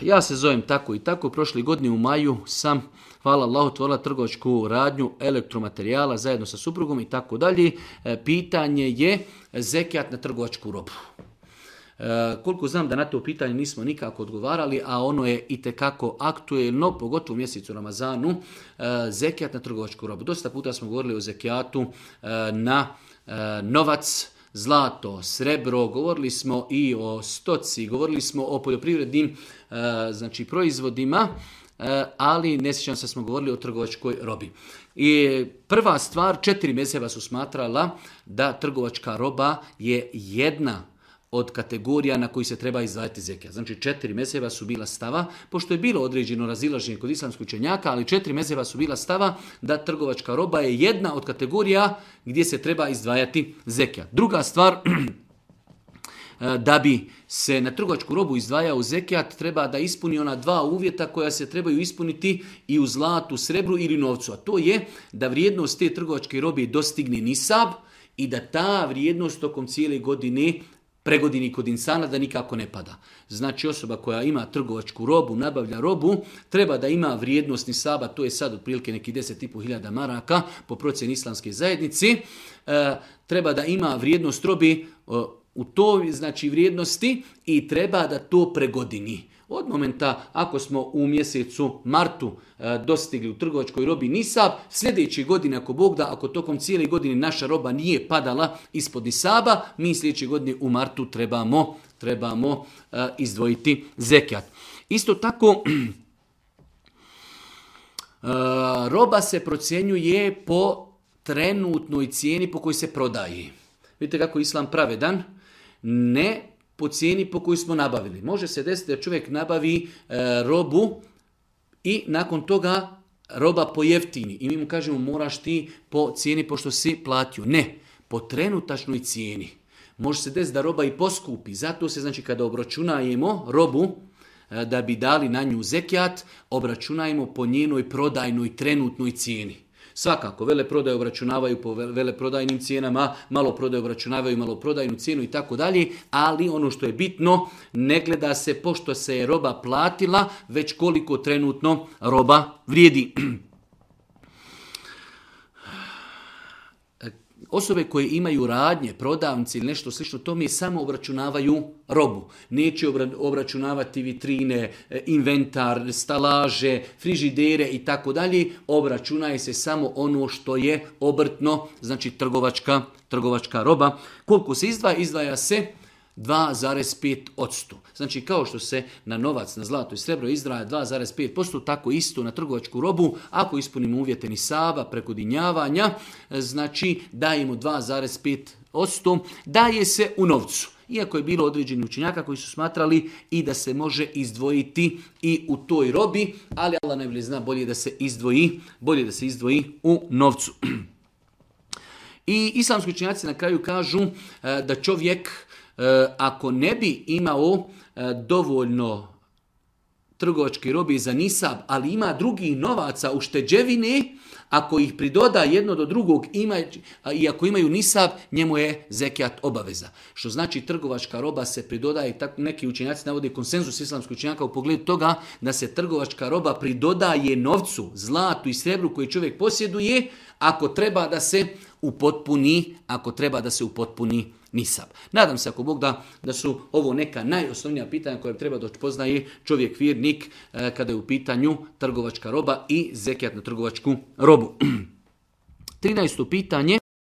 ja se zovem tako i tako, prošle godine u maju sam, hvala Allahu, otvorila trgovačku radnju elektromaterijala zajedno sa suprugom i tako dalje. Pitanje je zekijat na trgovačku robu. Koliko znam da na to pitanje nismo nikako odgovarali, a ono je itekako aktuelno, pogotovo u mjesecu Ramazanu, zekijat na trgovačku robu. Dosta puta smo govorili o zekijatu na novac, zlato, srebro, govorili smo i o stoci, govorili smo o poljoprivrednim proizvodima, ali ne sjećam se smo govorili o trgovačkoj robi. I prva stvar, 4 mezheba su smatrala da trgovačka roba je jedna od kategorija na koji se treba izdvajati zekijat. Znači 4 mezheba su bila stava, pošto je bilo određeno razilaženje kod islamskih učenjaka, ali 4 mezheba su bila stava da trgovačka roba je jedna od kategorija gdje se treba izdvajati zekijat. Druga stvar, da bi se na trgovačku robu izdvajao zekijat, treba da ispuni ona 2 uvjeta koja se trebaju ispuniti i u zlatu, srebru ili novcu. A to je da vrijednost te trgovačke robe dostigne nisab i da ta vrijednost tokom cijele godine pregodini kod insana da nikako ne pada. Znači osoba koja ima trgovačku robu, nabavlja robu, treba da ima vrijednost nisaba, to je sad otprilike neki 10.500 maraka po procjeni islamske zajednici, treba da ima vrijednost robi u toj vrijednosti i treba da to pregodini. Od momenta ako smo u mjesecu martu dostigli u trgovačkoj robi nisab, sljedeće godine ako Bog da, ako tokom cijele godine naša roba nije padala ispod nisaba, mi sljedeće godine u martu trebamo izdvojiti zekijat. Isto tako, roba se procjenjuje po trenutnoj cijeni po kojoj se prodaje. Vidite kako je Islam pravedan, ne po cijeni po kojoj smo nabavili. Može se desiti da čovjek nabavi robu i nakon toga roba pojeftini. I mi mu kažemo moraš ti po cijeni pošto si platio. Ne, po trenutačnoj cijeni. Može se desiti da roba i poskupi. Zato se kada obračunajemo robu da bi dali na nju zekijat, obračunajmo po njenoj prodajnoj trenutnoj cijeni. Svakako, veleprodaje obračunavaju po veleprodajnim cijenama, maloprodaje obračunavaju maloprodajnu cijenu i tako dalje, ali ono što je bitno, ne gleda se pošto se je roba platila, već koliko trenutno roba vrijedi. Osobe koje imaju radnje, prodavnice ili nešto slično, tome samo obračunavaju robu. Neće obračunavati vitrine, inventar, stalaže, frižidere i tako dalje. Obračunaje se samo ono što je obrtno, znači trgovačka roba. Koliko se izdvaja? Izdvaja se 2,5%. Znači kao što se na novac, na zlato i srebro izdvaja 2,5%, tako isto na trgovačku robu, ako ispunimo uvjete nisaba, prekodinjavanja, znači dajemo 2,5%, daje se u novcu. Iako je bilo određeni učenjaka koji su smatrali i da se može izdvojiti i u toj robi, ali Allah najbolje zna, bolje da se izdvoji u novcu. I islamski učenjaci na kraju kažu da čovjek ako ne bi imao dovoljno trgovačke robe za nisab, ali ima drugih novaca ušteđevine, ako ih pridoda jedno do drugog i ako imaju nisab, njemu je zekijat obaveza. Što znači trgovačka roba se pridodaje, tako neki učenjaci navode konsenzus islamskih učenjaka u pogledu toga da se trgovačka roba pridodaje novcu, zlatu i srebru koji čovjek posjeduje, ako treba da se upotpuni nisab. Nadam se ako Bog da su ovo neka najosnovnija pitanja koja treba da poznaje čovjek vjernik kada je u pitanju trgovačka roba i zekijat na trgovačku robu. 13. pitanje.